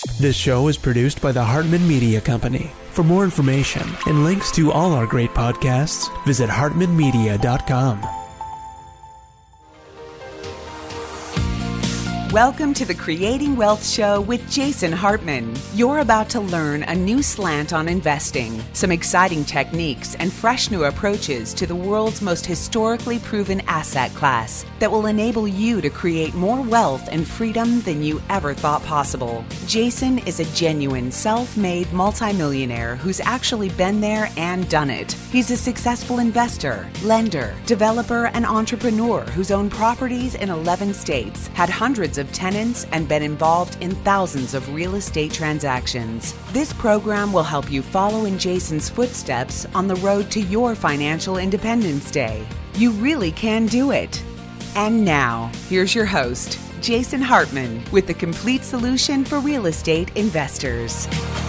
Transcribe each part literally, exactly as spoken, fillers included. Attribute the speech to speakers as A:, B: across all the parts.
A: This show is produced by the Hartman Media Company. For more information and links to all our great podcasts, visit hartman media dot com.
B: Welcome to the Creating Wealth Show with Jason Hartman. You're about to learn a new slant on investing, some exciting techniques, and fresh new approaches to the world's most historically proven asset class that will enable you to create more wealth and freedom than you ever thought possible. Jason is a genuine self-made multimillionaire who's actually been there and done it. He's a successful investor, lender, developer, and entrepreneur who's owned properties in eleven states, had hundreds of tenants, and been involved in thousands of real estate transactions. This program will help you follow in Jason's footsteps on the road to your financial independence day. You really can do it. And now, here's your host, Jason Hartman, with the complete solution for real estate investors.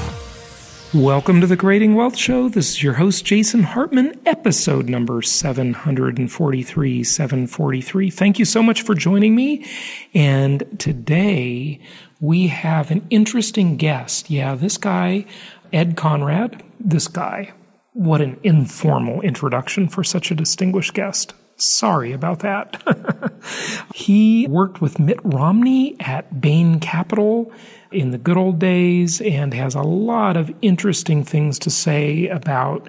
C: Welcome to the Creating Wealth Show. This is your host, Jason Hartman, episode number seven forty-three, seven forty-three. Thank you so much for joining me. And today we have an interesting guest. Yeah, this guy, Ed Conrad, this guy, what an informal introduction for such a distinguished guest. Sorry about that. He worked with Mitt Romney at Bain Capital in the good old days and has a lot of interesting things to say about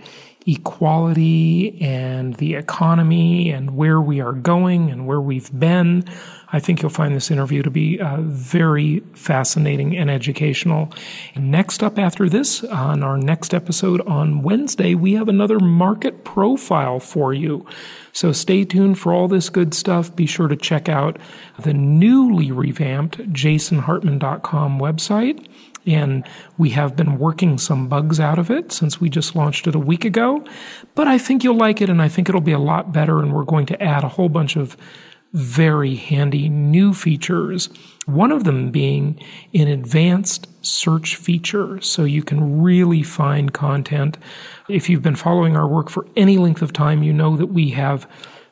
C: equality and the economy and where we are going and where we've been. I think you'll find this interview to be uh, very fascinating and educational. And next up after this, on our next episode on Wednesday, we have another market profile for you. So stay tuned for all this good stuff. Be sure to check out the newly revamped jason hartman dot com website. And we have been working some bugs out of it since we just launched it a week ago. But I think you'll like it, and I think it'll be a lot better, and we're going to add a whole bunch of very handy new features. One of them being an advanced search feature, so you can really find content. If you've been following our work for any length of time, you know that we have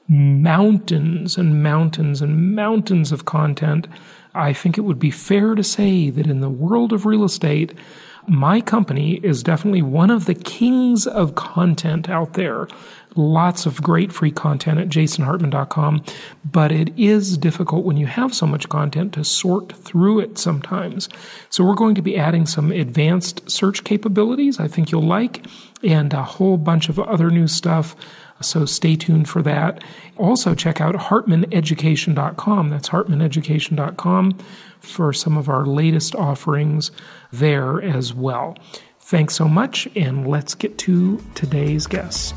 C: mountains and mountains and mountains of content. I think it would be fair to say that in the world of real estate, my company is definitely one of the kings of content out there. Lots of great free content at jason hartman dot com, but it is difficult when you have so much content to sort through it sometimes. So we're going to be adding some advanced search capabilities I think you'll like, and a whole bunch of other new stuff. So stay tuned for that. Also check out hartman education dot com. That's hartman education dot com for some of our latest offerings there as well. Thanks so much, and let's get to today's guest.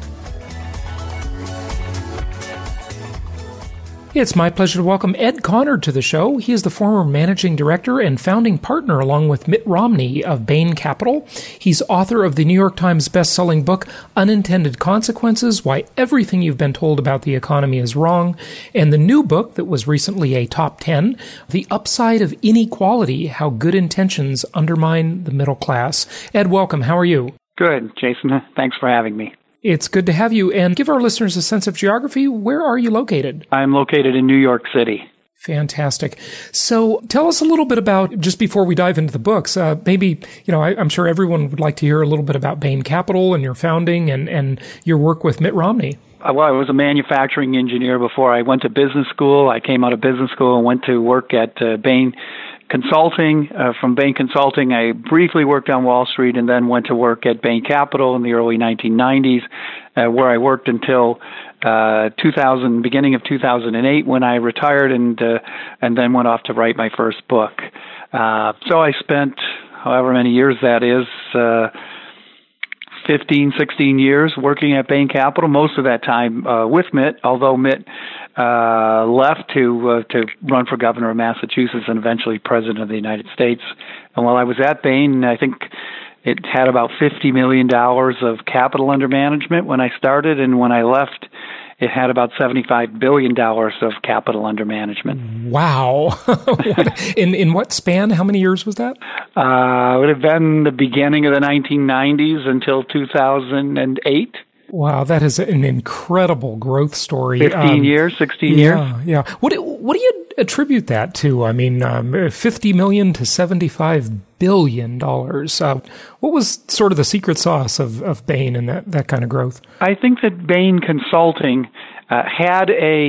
C: It's my pleasure to welcome Ed Conrad to the show. He is the former managing director and founding partner, along with Mitt Romney, of Bain Capital. He's author of the New York Times bestselling book, Unintended Consequences, Why Everything You've Been Told About the Economy is Wrong, and the new book that was recently a top ten, The Upside of Inequality, How Good Intentions Undermine the Middle Class. Ed, welcome. How are you?
D: Good, Jason. Thanks for having me.
C: It's good to have you. And give our listeners a sense of geography. Where are you located?
D: I'm located in New York City.
C: Fantastic. So tell us a little bit about, just before we dive into the books, uh, maybe, you know, I, I'm sure everyone would like to hear a little bit about Bain Capital and your founding and, and your work with Mitt Romney.
D: Well, I was a manufacturing engineer before I went to business school. I came out of business school and went to work at uh, Bain Consulting. Uh, from Bain Consulting, I briefly worked on Wall Street and then went to work at Bain Capital in the early nineteen nineties, uh, where I worked until uh, two thousand, beginning of two thousand eight, when I retired and uh, and then went off to write my first book. Uh, so I spent however many years that is, uh, fifteen, sixteen years working at Bain Capital, most of that time uh, with Mitt, although Mitt uh, left to uh, to run for governor of Massachusetts and eventually president of the United States. And while I was at Bain, I think it had about fifty million dollars of capital under management when I started, and when I left, it had about seventy-five billion dollars of capital under management.
C: Wow. in in what span? How many years was that?
D: Uh, it would have been the beginning of the nineteen nineties until two thousand eight.
C: Wow, that is an incredible growth story.
D: Fifteen um, years, sixteen
C: yeah,
D: years.
C: Yeah. What what do you attribute that to? I mean, um, fifty million dollars to seventy-five billion dollars. Uh, what was sort of the secret sauce of, of Bain and that, that kind of growth?
D: I think that Bain Consulting uh, had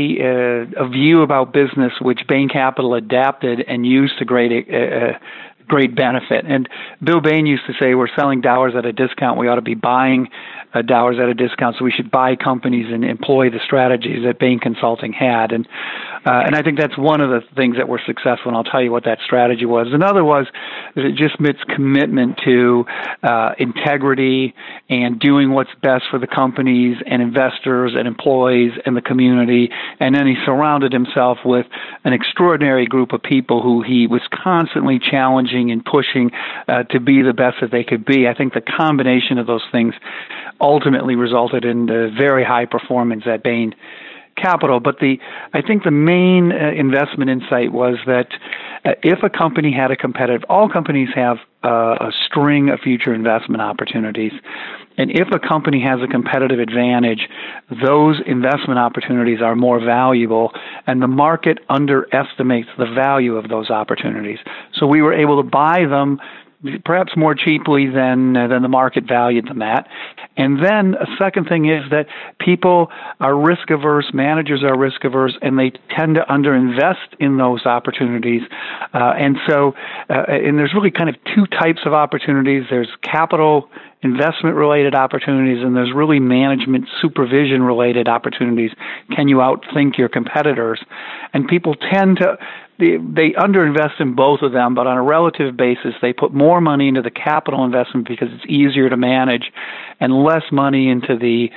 D: a, uh, a view about business which Bain Capital adapted and used to great uh, great benefit. And Bill Bain used to say, we're selling dollars at a discount. We ought to be buying uh, dollars at a discount. So we should buy companies and employ the strategies that Bain Consulting had. And uh, and I think that's one of the things that were successful. And I'll tell you what that strategy was. Another was that it just its commitment to uh, integrity and doing what's best for the companies and investors and employees and the community. And then he surrounded himself with an extraordinary group of people who he was constantly challenging and pushing uh, to be the best that they could be. I think the combination of those things ultimately resulted in the very high performance at Bain Capital. But the I think the main uh, investment insight was that uh, if a company had a competitive, all companies have uh, a string of future investment opportunities. And if a company has a competitive advantage, those investment opportunities are more valuable, and the market underestimates the value of those opportunities. So we were able to buy them perhaps more cheaply than uh, than the market valued them at. And then a second thing is that people are risk averse, managers are risk averse, and they tend to underinvest in those opportunities. Uh, and so, uh, and there's really kind of two types of opportunities. There's capital investment-related opportunities, and there's really management supervision-related opportunities. Can you outthink your competitors? And people tend to They, they underinvest in both of them, but on a relative basis, they put more money into the capital investment because it's easier to manage, and less money into the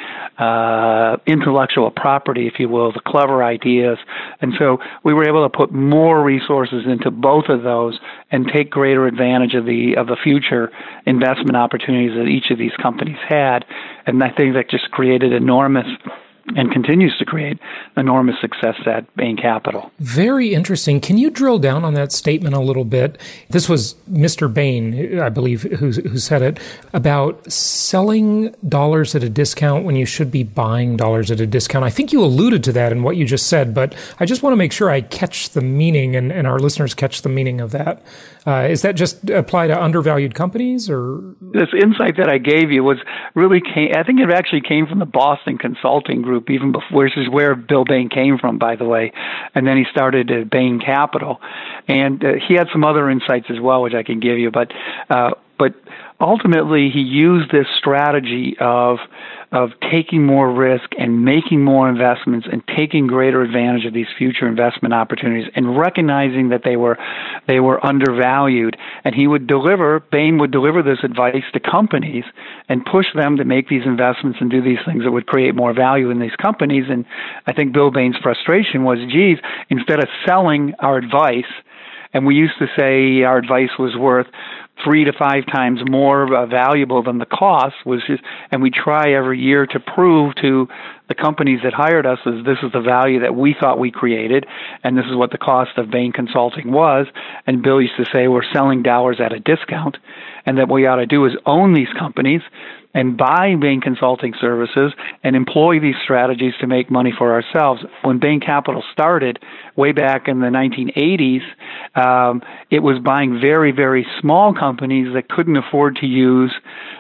D: uh, intellectual property, if you will, the clever ideas. And so we were able to put more resources into both of those and take greater advantage of the of the future investment opportunities that each of these companies had. And I think that just created enormous and continues to create enormous success at Bain Capital.
C: Very interesting. Can you drill down on that statement a little bit? This was Mister Bain, I believe, who, who said it, about selling dollars at a discount when you should be buying dollars at a discount. I think you alluded to that in what you just said, but I just want to make sure I catch the meaning and, and our listeners catch the meaning of that. Uh, is that just apply to undervalued companies, or?
D: This insight that I gave you was really came, I think it actually came from the Boston Consulting Group, even before, which is where Bill Bain came from, by the way. And then he started at Bain Capital. And uh, he had some other insights as well, which I can give you. But uh, but ultimately, he used this strategy of of taking more risk and making more investments and taking greater advantage of these future investment opportunities and recognizing that they were they were undervalued. And he would deliver, Bain would deliver this advice to companies and push them to make these investments and do these things that would create more value in these companies. And I think Bill Bain's frustration was, geez, instead of selling our advice, and we used to say our advice was worth three to five times more uh, valuable than the cost, was just, and we try every year to prove to the companies that hired us is this is the value that we thought we created, and this is what the cost of Bain Consulting was. And Bill used to say we're selling dollars at a discount, and that what we ought to do is own these companies and buy Bain Consulting services and employ these strategies to make money for ourselves. When Bain Capital started way back in the nineteen eighties, um, it was buying very, very small companies that couldn't afford to use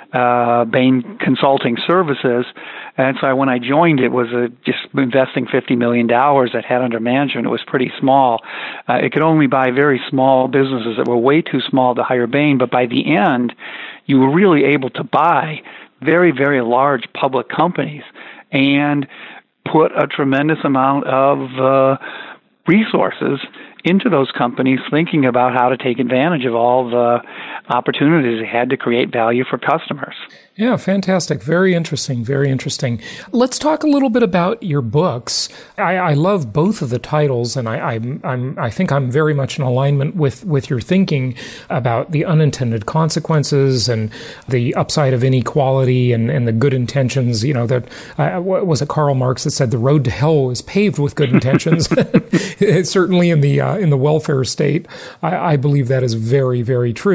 D: uh, Bain Consulting services. And so when I joined, it was a, just investing fifty million dollars that had under management. It was pretty small. Uh, it could only buy very small businesses that were way too small to hire Bain. But by the end, you were really able to buy very, very large public companies and put a tremendous amount of uh, resources into those companies, thinking about how to take advantage of all the opportunities they had to create value for customers.
C: Yeah, fantastic. Very interesting. Very interesting. Let's talk a little bit about your books. I, I love both of the titles, and I, I'm, I'm, I think I'm very much in alignment with, with your thinking about the unintended consequences and the upside of inequality and, and the good intentions. You know, that uh, was it Karl Marx that said the road to hell is paved with good intentions. Certainly in the uh, in the welfare state, I, I believe that is very, very true.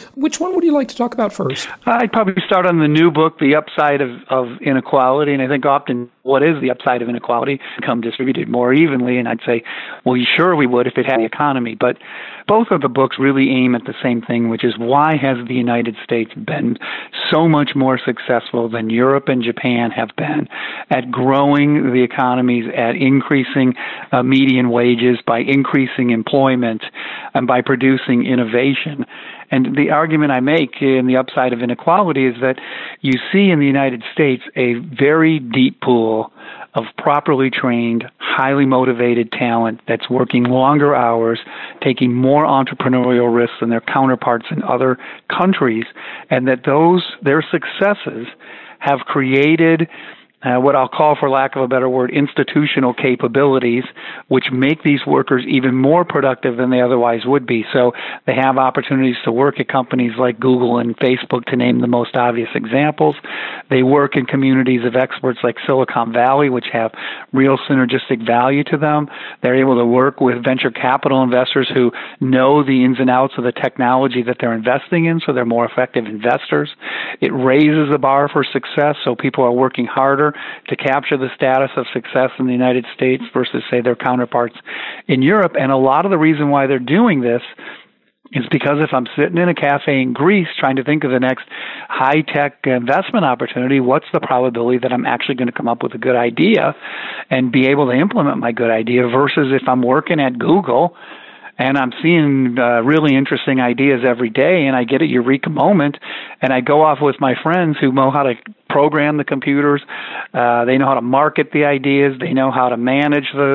C: Which one would you like to talk about first?
D: I'd probably start on the new book, The Upside of, of Inequality. And I think often, what is the upside of inequality? Income distributed more evenly. And I'd say, well, sure we would if it had the economy. But both of the books really aim at the same thing, which is why has the United States been so much more successful than Europe and Japan have been at growing the economies, at increasing uh, median wages, by increasing employment, and by producing innovation. And the argument I make in The Upside of Inequality is that you see in the United States a very deep pool of properly trained, highly motivated talent that's working longer hours, taking more entrepreneurial risks than their counterparts in other countries, and that those their successes have created Uh, what I'll call, for lack of a better word, institutional capabilities, which make these workers even more productive than they otherwise would be. So they have opportunities to work at companies like Google and Facebook, to name the most obvious examples. They work in communities of experts like Silicon Valley, which have real synergistic value to them. They're able to work with venture capital investors who know the ins and outs of the technology that they're investing in, so they're more effective investors. It raises the bar for success, so people are working harder to capture the status of success in the United States versus, say, their counterparts in Europe. And a lot of the reason why they're doing this is because if I'm sitting in a cafe in Greece trying to think of the next high-tech investment opportunity, what's the probability that I'm actually going to come up with a good idea and be able to implement my good idea versus if I'm working at Google and I'm seeing uh, really interesting ideas every day, and I get a eureka moment, and I go off with my friends who know how to program the computers, uh, they know how to market the ideas, they know how to manage the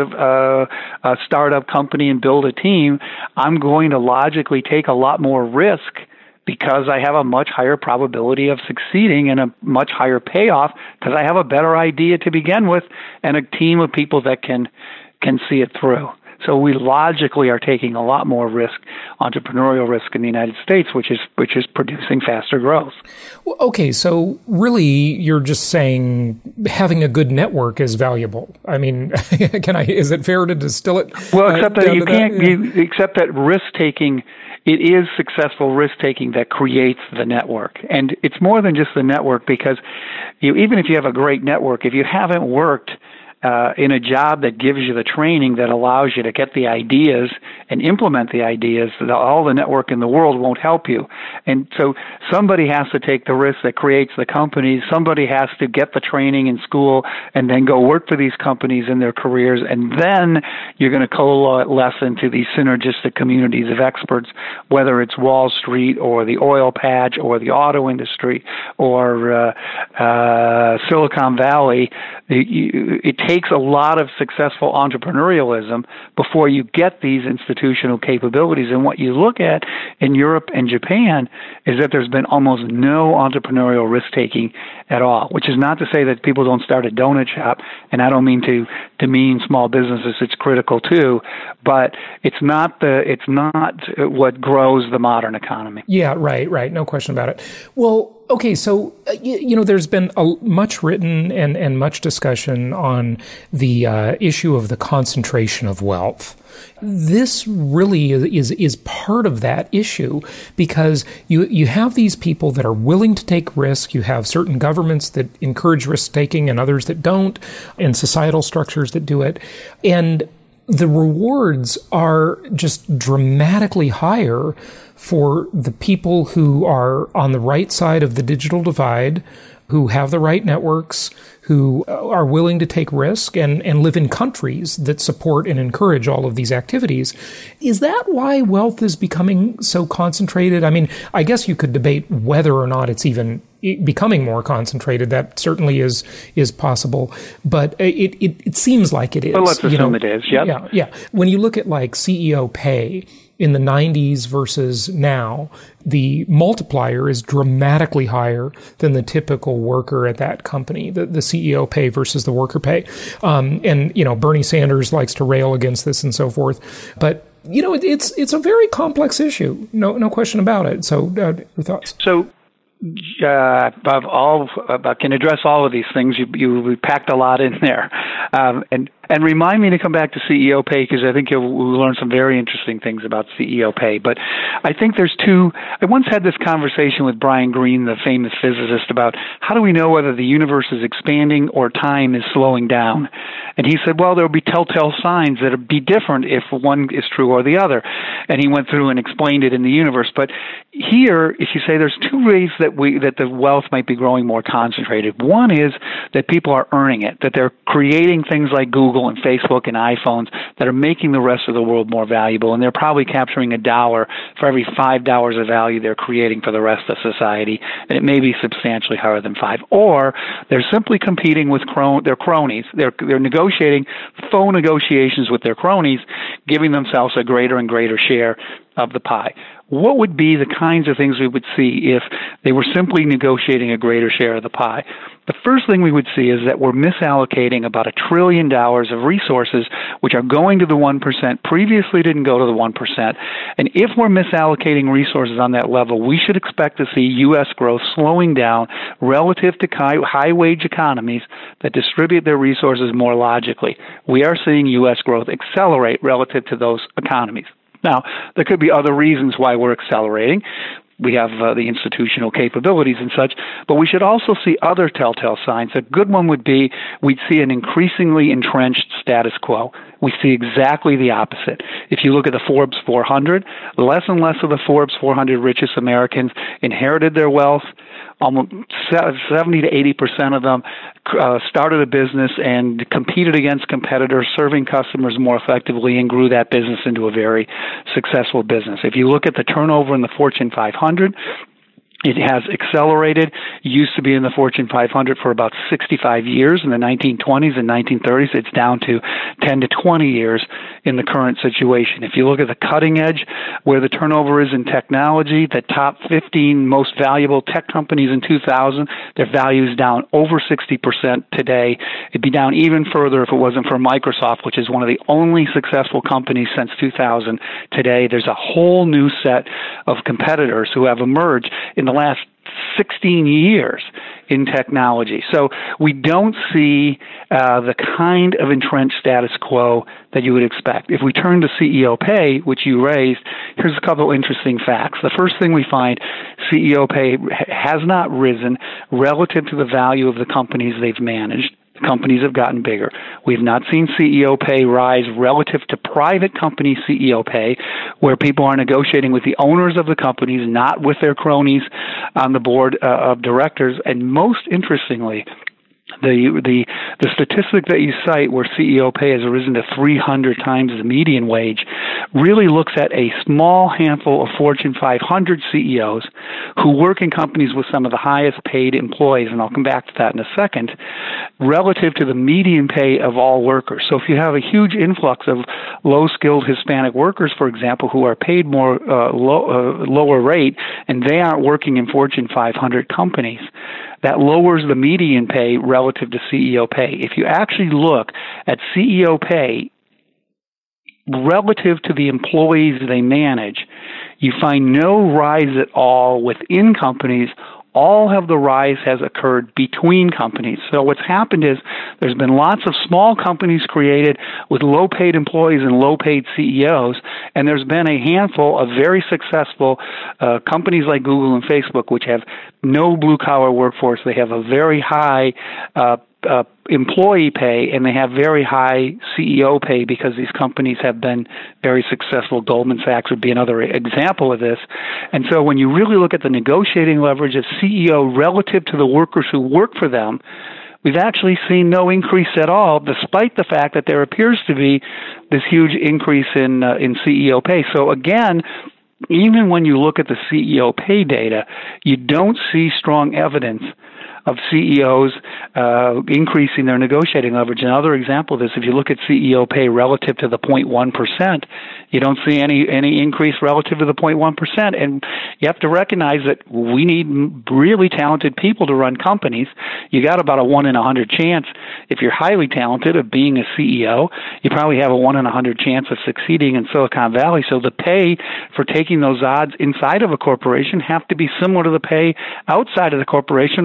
D: uh, a startup company and build a team. I'm going to logically take a lot more risk because I have a much higher probability of succeeding and a much higher payoff because I have a better idea to begin with and a team of people that can can see it through. So we logically are taking a lot more risk, entrepreneurial risk in the United States, which is which is producing faster growth.
C: Well, okay, so really you're just saying having a good network is valuable. I mean, can I? Is it fair to distill it?
D: Well, except
C: uh,
D: that you can't.
C: That?
D: You, except that risk taking. It is successful risk-taking that creates the network. And it's more than just the network because you, even if you have a great network, if you haven't worked Uh, in a job that gives you the training that allows you to get the ideas and implement the ideas, all the network in the world won't help you. And so somebody has to take the risk that creates the companies. Somebody has to get the training in school and then go work for these companies in their careers. And then you're going to coalesce into these synergistic communities of experts, whether it's Wall Street or the oil patch or the auto industry or uh, uh, Silicon Valley. It, it takes a lot of successful entrepreneurialism before you get these institutional capabilities. And what you look at in Europe and Japan is that there's been almost no entrepreneurial risk-taking at all, which is not to say that people don't start a donut shop, and I don't mean to demean small businesses. It's critical too, but it's not the it's not what grows the modern economy.
C: Yeah, right, right. No question about it. Well, okay, so, uh, you, you know, there's been a, much written and, and much discussion on the uh, issue of the concentration of wealth. This really is is part of that issue because you, you have these people that are willing to take risk. You have certain governments that encourage risk-taking and others that don't, and societal structures that do it. And the rewards are just dramatically higher for the people who are on the right side of the digital divide, who have the right networks, who are willing to take risk and, and live in countries that support and encourage all of these activities. Is that why wealth is becoming so concentrated? I mean, I guess you could debate whether or not it's even becoming more concentrated. That certainly is is possible, but it it, it seems like it is.
D: Well, let's assume you know, it is, yep.
C: Yeah. Yeah. When you look at like C E O pay in the nineties versus now, the multiplier is dramatically higher than the typical worker at that company, the, the C E O pay versus the worker pay. Um, and, you know, Bernie Sanders likes to rail against this and so forth. But, you know, it, it's it's a very complex issue. No no question about it. So uh, your thoughts?
D: So uh, above all, I can address all of these things. You, you packed a lot in there. Um, and And remind me to come back to C E O pay, because I think you'll learn some very interesting things about C E O pay. But I think there's two. I once had this conversation with Brian Greene, the famous physicist, about how do we know whether the universe is expanding or time is slowing down. And he said, well, there will be telltale signs that will be different if one is true or the other. And he went through and explained it in the universe. But here, if you say there's two ways that we that the wealth might be growing more concentrated. One is that people are earning it, that they're creating things like Google and Facebook and iPhones that are making the rest of the world more valuable, and they're probably capturing a dollar for every five dollars of value they're creating for the rest of society, and it may be substantially higher than five. Or they're simply competing with cron- their cronies. They're, they're negotiating phone negotiations with their cronies, giving themselves a greater and greater share of the pie. What would be the kinds of things we would see if they were simply negotiating a greater share of the pie? The first thing we would see is that we're misallocating about a trillion dollars of resources which are going to the one percent, previously didn't go to the one percent. And if we're misallocating resources on that level, we should expect to see U S growth slowing down relative to high-wage economies that distribute their resources more logically. We are seeing U S growth accelerate relative to those economies. Now, there could be other reasons why we're accelerating. We have uh, the institutional capabilities and such, but we should also see other telltale signs. A good one would be we'd see an increasingly entrenched status quo. We see exactly the opposite. If you look at the Forbes four hundred, less and less of the Forbes four hundred richest Americans inherited their wealth. Almost seventy to eighty percent of them uh, started a business and competed against competitors, serving customers more effectively, and grew that business into a very successful business. If you look at the turnover in the Fortune five hundred, it has accelerated. It used to be in the Fortune five hundred for about sixty-five years in the nineteen twenties and nineteen thirties. It's down to ten to twenty years in the current situation. If you look at the cutting edge, where the turnover is in technology, the top fifteen most valuable tech companies in two thousand, their value is down over sixty percent today. It'd be down even further if it wasn't for Microsoft, which is one of the only successful companies since two thousand today. There's a whole new set of competitors who have emerged in the last sixteen years in technology. So we don't see uh, the kind of entrenched status quo that you would expect. If we turn to C E O pay, which you raised, here's a couple interesting facts. The first thing we find, C E O pay has not risen relative to the value of the companies they've managed. Companies have gotten bigger. We've not seen C E O pay rise relative to private company C E O pay, where people are negotiating with the owners of the companies, not with their cronies on the board uh, of directors. And most interestingly, The, the the statistic that you cite where C E O pay has risen to three hundred times the median wage really looks at a small handful of Fortune five hundred C E Os who work in companies with some of the highest paid employees, and I'll come back to that in a second, relative to the median pay of all workers. So if you have a huge influx of low-skilled Hispanic workers, for example, who are paid more uh, low, uh, lower rate, and they aren't working in Fortune five hundred companies, that lowers the median pay relative to C E O pay. If you actually look at C E O pay relative to the employees they manage, you find no rise at all within companies. All of the rise has occurred between companies. So what's happened is there's been lots of small companies created with low-paid employees and low-paid C E Os, and there's been a handful of very successful uh, companies like Google and Facebook, which have no blue-collar workforce. They have a very high uh, uh, employee pay, and they have very high C E O pay because these companies have been very successful. Goldman Sachs would be another example of this. And so when you really look at the negotiating leverage of C E O relative to the workers who work for them, we've actually seen no increase at all, despite the fact that there appears to be this huge increase in uh, in C E O pay. So again, even when you look at the C E O pay data, you don't see strong evidence of C E Os uh, increasing their negotiating leverage. Another example of this, if you look at C E O pay relative to the zero point one percent, you don't see any, any increase relative to the zero point one percent. And you have to recognize that we need really talented people to run companies. You got about a one in a hundred chance, if you're highly talented, of being a C E O. You probably have a one in a hundred chance of succeeding in Silicon Valley. So the pay for taking those odds inside of a corporation have to be similar to the pay outside of the corporation, or you won't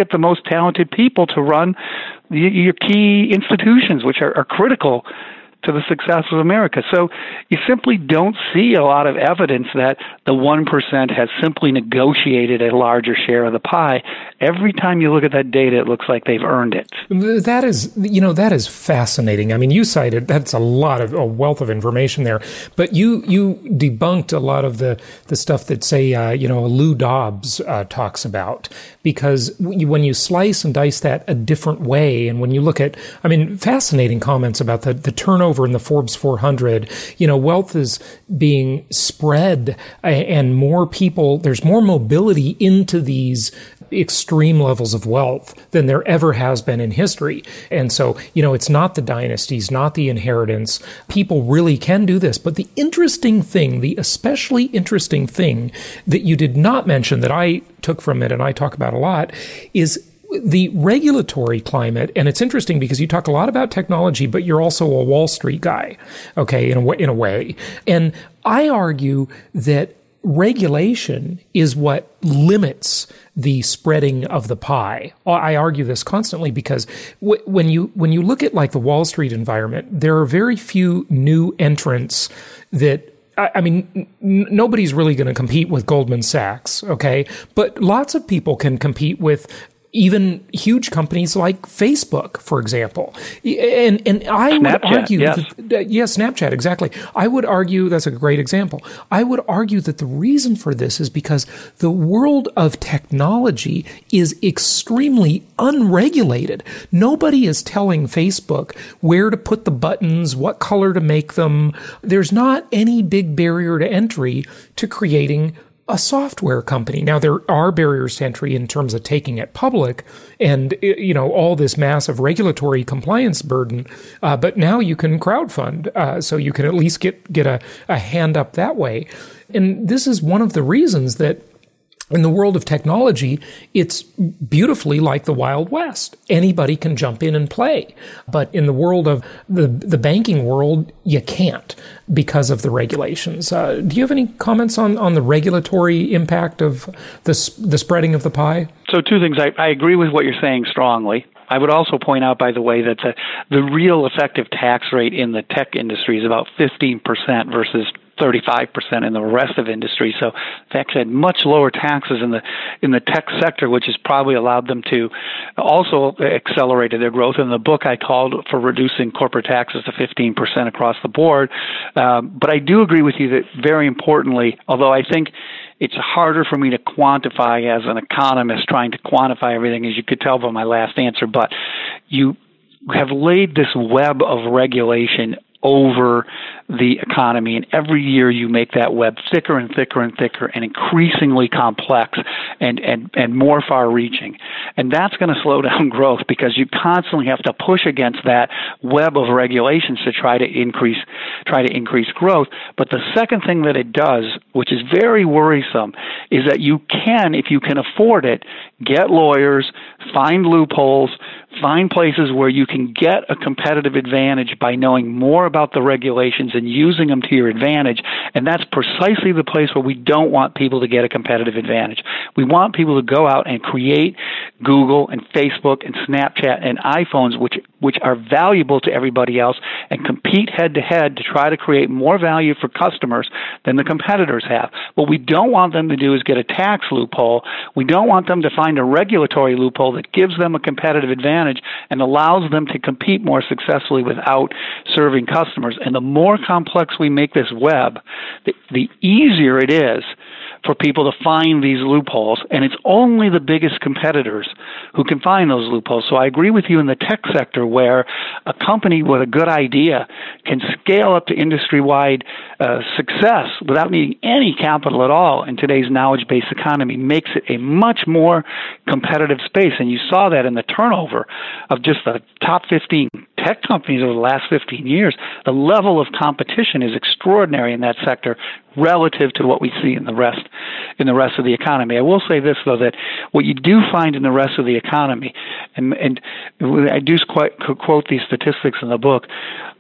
D: get the most talented people to run the, your key institutions, which are, are critical to the success of America. So you simply don't see a lot of evidence that the one percent has simply negotiated a larger share of the pie. Every time you look at that data, it looks like they've earned it.
C: That is, you know, that is fascinating. I mean, you cited, that's a lot of, a wealth of information there, but you, you debunked a lot of the, the stuff that, say, uh, you know, Lou Dobbs uh, talks about, because when you slice and dice that a different way, and when you look at, I mean, fascinating comments about the, the turnover in the Forbes four hundred, you know, wealth is being spread and more people, there's more mobility into these extreme levels of wealth than there ever has been in history. And so, you know, it's not the dynasties, not the inheritance. People really can do this. But the interesting thing, the especially interesting thing that you did not mention that I took from it and I talk about a lot is the regulatory climate. And it's interesting because you talk a lot about technology, but you're also a Wall Street guy, okay, in a way, in a way. And I argue that regulation is what limits the spreading of the pie. I argue this constantly because w- when you when you look at like the Wall Street environment, there are very few new entrants that I mean, n- nobody's really going to compete with Goldman Sachs, okay? But lots of people can compete with even huge companies like Facebook, for example. And and I
D: Snapchat,
C: would argue
D: yes.
C: that, yeah, Snapchat, exactly. I would argue, that's a great example. I would argue that the reason for this is because the world of technology is extremely unregulated. Nobody is telling Facebook where to put the buttons, what color to make them. There's not any big barrier to entry to creating a software company. Now, there are barriers to entry in terms of taking it public and, you know, all this massive regulatory compliance burden. Uh, but now you can crowdfund, uh, so you can at least get, get a, a hand up that way. And this is one of the reasons that in the world of technology, it's beautifully like the Wild West. Anybody can jump in and play. But in the world of the, the banking world, you can't because of the regulations. Uh, do you have any comments on, on the regulatory impact of the, the spreading of the pie?
D: So two things. I, I agree with what you're saying strongly. I would also point out, by the way, that the, the real effective tax rate in the tech industry is about fifteen percent versus thirty-five percent in the rest of industry. So they actually had much lower taxes in the in the tech sector, which has probably allowed them to also accelerate their growth. In the book, I called for reducing corporate taxes to fifteen percent across the board. Um, but I do agree with you that, very importantly, although I think it's harder for me to quantify as an economist trying to quantify everything, as you could tell by my last answer, but you have laid this web of regulation over the economy, and every year you make that web thicker and thicker and thicker and increasingly complex and, and, and more far-reaching. And that's going to slow down growth because you constantly have to push against that web of regulations to try to increase try to increase growth. But the second thing that it does, which is very worrisome, is that you can, if you can afford it, get lawyers, find loopholes, find places where you can get a competitive advantage by knowing more about the regulations and using them to your advantage. And that's precisely the place where we don't want people to get a competitive advantage. We want people to go out and create Google and Facebook and Snapchat and iPhones, which which are valuable to everybody else, and compete head-to-head to try to create more value for customers than the competitors have. What we don't want them to do is get a tax loophole. We don't want them to find a regulatory loophole that gives them a competitive advantage and allows them to compete more successfully without serving customers. And the more complex we make this web, the, the easier it is for people to find these loopholes, and it's only the biggest competitors who can find those loopholes. So I agree with you in the tech sector, where a company with a good idea can scale up to industry-wide uh, success without needing any capital at all in today's knowledge-based economy, makes it a much more competitive space. And you saw that in the turnover of just the top fifteen tech companies over the last fifteen years. The level of competition is extraordinary in that sector relative to what we see in the rest in the rest of the economy. I will say this, though, that what you do find in the rest of the economy, and, and I do quite, quote these statistics in the book,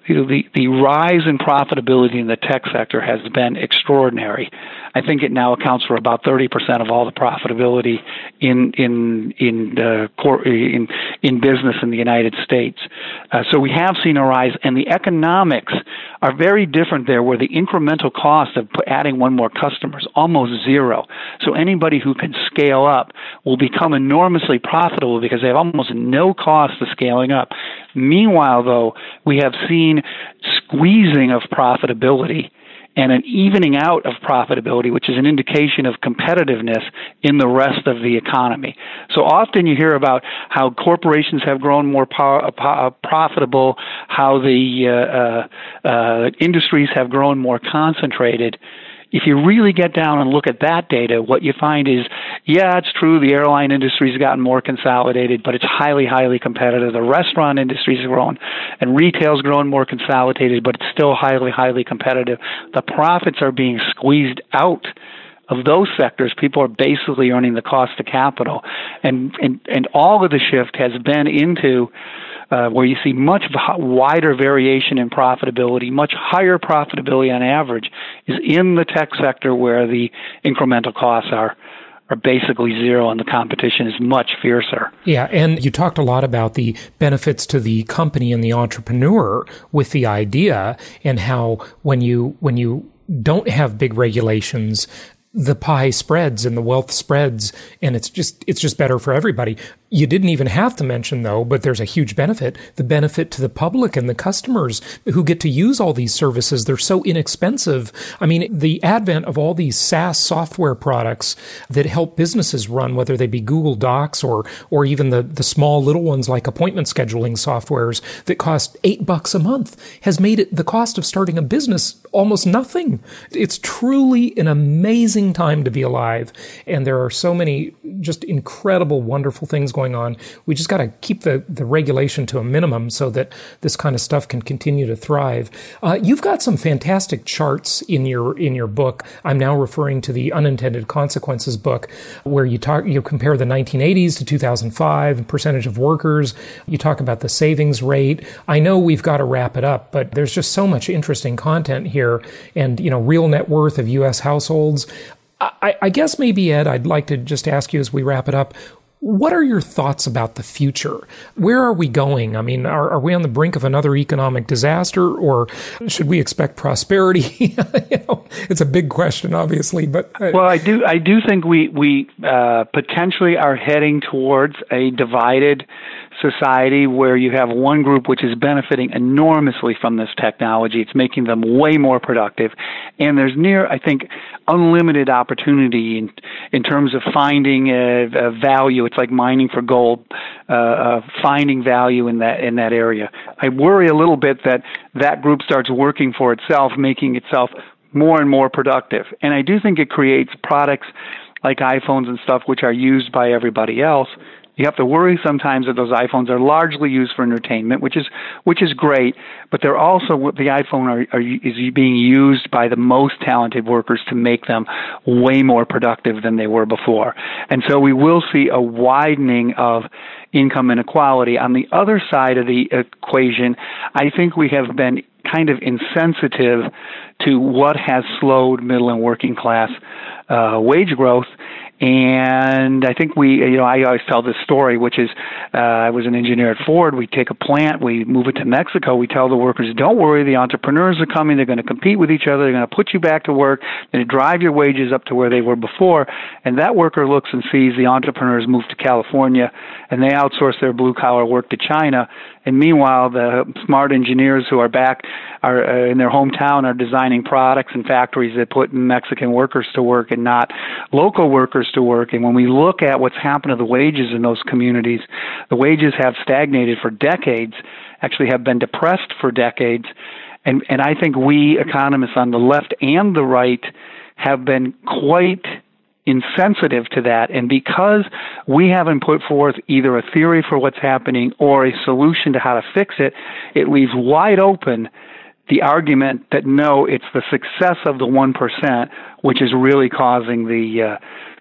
D: you know, the, the rise in profitability in the tech sector has been extraordinary. I think it now accounts for about thirty percent of all the profitability in in in uh, cor- in in business in the United States. Uh, so we have seen a rise, and the economics are very different there, where the incremental cost of adding one more customer is almost zero. So anybody who can scale up will become enormously profitable because they have almost no cost of scaling up. Meanwhile, though, we have seen squeezing of profitability and an evening out of profitability, which is an indication of competitiveness in the rest of the economy. So often you hear about how corporations have grown more power, uh, profitable, how the uh, uh, uh, industries have grown more concentrated. If you really get down and look at that data, what you find is, yeah, it's true, the airline industry's gotten more consolidated, but it's highly, highly competitive. The restaurant industry's grown, and retail's grown more consolidated, but it's still highly, highly competitive. The profits are being squeezed out of those sectors. People are basically earning the cost of capital. And, and, and all of the shift has been into Uh, where you see much wider variation in profitability, much higher profitability on average, is in the tech sector, where the incremental costs are are basically zero and the competition is much fiercer.
C: Yeah, and you talked a lot about the benefits to the company and the entrepreneur with the idea, and how when you when you don't have big regulations, the pie spreads and the wealth spreads, and it's just it's just better for everybody. You didn't even have to mention, though, but there's a huge benefit, the benefit to the public and the customers who get to use all these services. They're so inexpensive. I mean, the advent of all these SaaS software products that help businesses run, whether they be Google Docs or or even the, the small little ones like appointment scheduling softwares that cost eight bucks a month, has made it the cost of starting a business almost nothing. It's truly an amazing time to be alive. And there are so many just incredible, wonderful things going on. We just got to keep the, the regulation to a minimum so that this kind of stuff can continue to thrive. Uh, you've got some fantastic charts in your in your book. I'm now referring to the Unintended Consequences book, where you talk you compare the nineteen eighties to two thousand five, percentage of workers. You talk about the savings rate. I know we've got to wrap it up, but there's just so much interesting content here, and you know, real net worth of U S households. I, I guess maybe, Ed, I'd like to just ask you as we wrap it up, what are your thoughts about the future? Where are we going? I mean, are, are we on the brink of another economic disaster, or should we expect prosperity? You know, it's a big question, obviously, but uh,
D: well, I do I do think we we uh, potentially are heading towards a divided society where you have one group which is benefiting enormously from this technology. It's making them way more productive, and there's near, I think, unlimited opportunity in in terms of finding a, a value. It's like mining for gold, uh, uh, finding value in that in that area. I worry a little bit that that group starts working for itself, making itself more and more productive. And I do think it creates products like iPhones and stuff which are used by everybody else. You have to worry sometimes that those iPhones are largely used for entertainment, which is which is great, but they're also, the iPhone are, are, is being used by the most talented workers to make them way more productive than they were before. And so we will see a widening of income inequality. On the other side of the equation, I think we have been kind of insensitive to what has slowed middle and working class uh, wage growth. And I think we, you know, I always tell this story, which is, uh, I was an engineer at Ford. We take a plant, we move it to Mexico. We tell the workers, don't worry, the entrepreneurs are coming. They're going to compete with each other. They're going to put you back to work. They're going to drive your wages up to where they were before. And that worker looks and sees the entrepreneurs move to California, and they outsource their blue-collar work to China. And meanwhile, the smart engineers who are back are uh, in their hometown are designing products and factories that put Mexican workers to work and not local workers to work. And when we look at what's happened to the wages in those communities, the wages have stagnated for decades, actually have been depressed for decades. And, and I think we economists on the left and the right have been quite insensitive to that, and because we haven't put forth either a theory for what's happening or a solution to how to fix it, it leaves wide open the argument that no, it's the success of the one percent which is really causing the uh,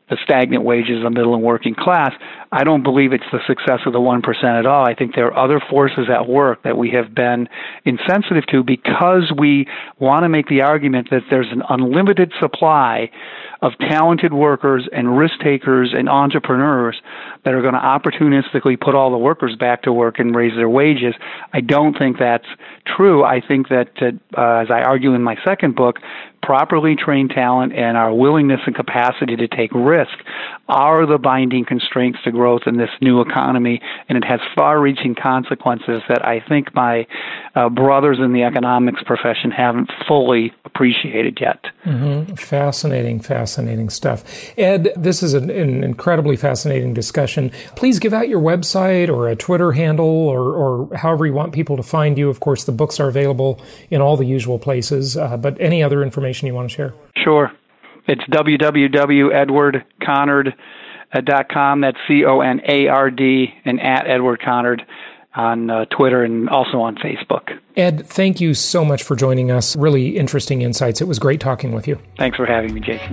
D: the stagnant wages of the middle and working class. I don't believe it's the success of the one percent at all. I think there are other forces at work that we have been insensitive to because we want to make the argument that there's an unlimited supply of talented workers and risk takers and entrepreneurs that are going to opportunistically put all the workers back to work and raise their wages. I don't think that's true. I think that, uh, as I argue in my second book, properly trained talent and our willingness and capacity to take risk are the binding constraints to growth in this new economy, and it has far-reaching consequences that I think my uh, brothers in the economics profession haven't fully appreciated yet.
C: Mm-hmm. Fascinating, fascinating stuff. Ed, this is an, an incredibly fascinating discussion. Please give out your website or a Twitter handle or, or however you want people to find you. Of course, the books are available in all the usual places, uh, but any other information you want to share?
D: Sure. It's w w w dot edward conard dot com. That's C O N A R D, and at Edward Conard on uh, Twitter and also on Facebook.
C: Ed, thank you so much for joining us. Really interesting insights. It was great talking with you.
D: Thanks for having me, Jason.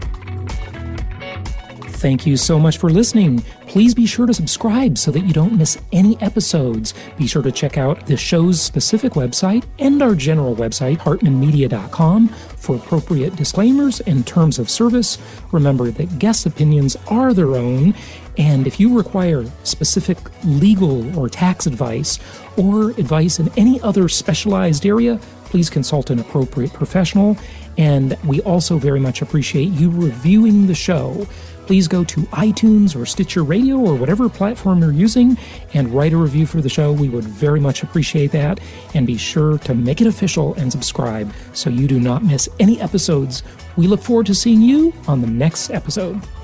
C: Thank you so much for listening. Please be sure to subscribe so that you don't miss any episodes. Be sure to check out the show's specific website and our general website, hartman media dot com, for appropriate disclaimers and terms of service. Remember that guest opinions are their own, and if you require specific legal or tax advice or advice in any other specialized area, please consult an appropriate professional. And we also very much appreciate you reviewing the show. Please go to iTunes or Stitcher Radio or whatever platform you're using and write a review for the show. We would very much appreciate that. And be sure to make it official and subscribe so you do not miss any episodes. We look forward to seeing you on the next episode.